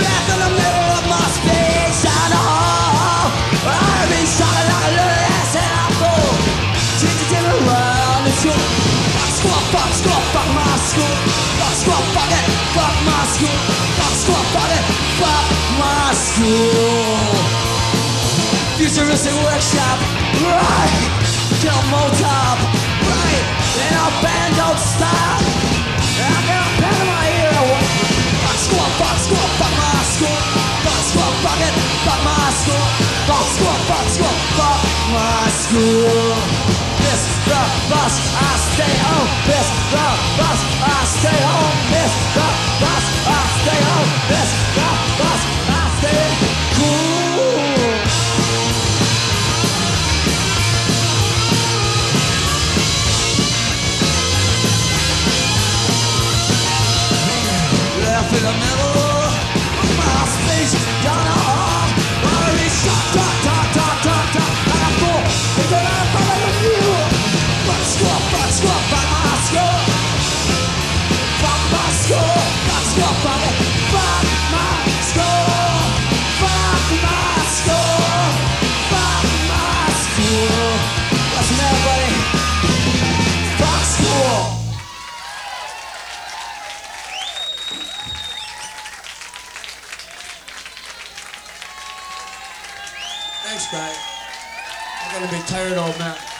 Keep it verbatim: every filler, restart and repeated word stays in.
Left in the middle of my space down the hall. I've been shot like a little ass and I go. Changing around the school. Fuck school, fuck school, fuck my school. Fuck school, fuck it, fuck my school. Fuck school, fuck it, fuck my school. Futuristic workshop, right? Kill Motop, right? And our band don't stop. I got a pen in my ear. Fuck school, fuck school, fuck my school. Fuck school, fuck it, fuck my school. Fuck school, fuck school, fuck my school. Miss the bus, I stay home. Miss the bus, I stay home. Miss the bus, I stay home. Miss the bus, I stay cool. Left in the middle of my space down the hall. Already shot, talk, talk, talk, talk, talk. Like a fool, because I'm following you. Fuck school, fuck school, fuck my school. Fuck my school, fuck school, fuck it. Fuck my school. Fuck my school. Fuck my school. Listen everybody. Fuck school. Thanks, guy. I'm gonna be tired old man.